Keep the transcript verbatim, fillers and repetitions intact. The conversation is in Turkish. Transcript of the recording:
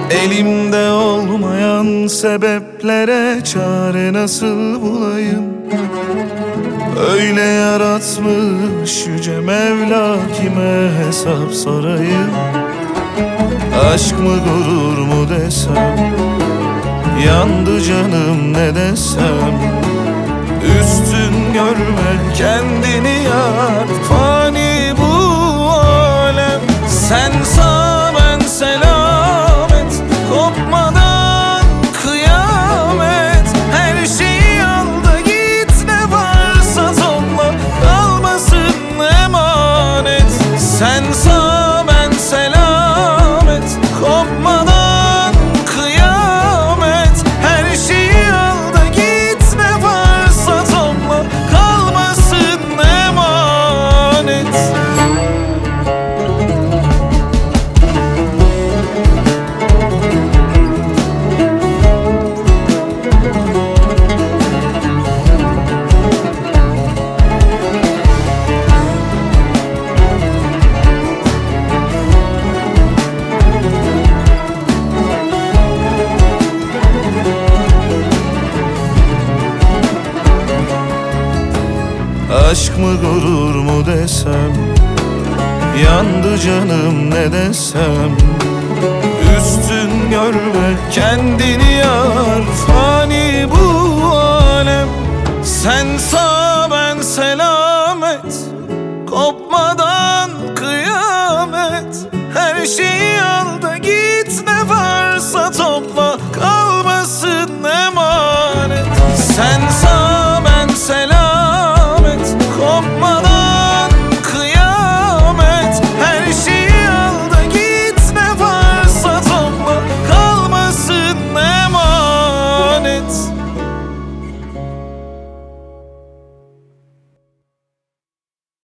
Elimde olmayan sebeplere çare nasıl bulayım? Öyle yaratmış Yüce Mevla, kime hesap sorayım? Aşk mı gurur mu desem, yandı canım ne desem. Üstün görme kendini yar, fani bu alem. Sen sağ ben selamet, kopmadan kıyamet. Her şeyi al da git, ne varsa topla, kalmasın emanet. Sen sağ ben selamet, kopmadan kıyamet. Her şeyi al da git, ne varsa topla, kalmasın emanet. Aşk mı gurur mu desem, yandı canım ne desem. Üstün görme kendini yar, fani bu alem. Sen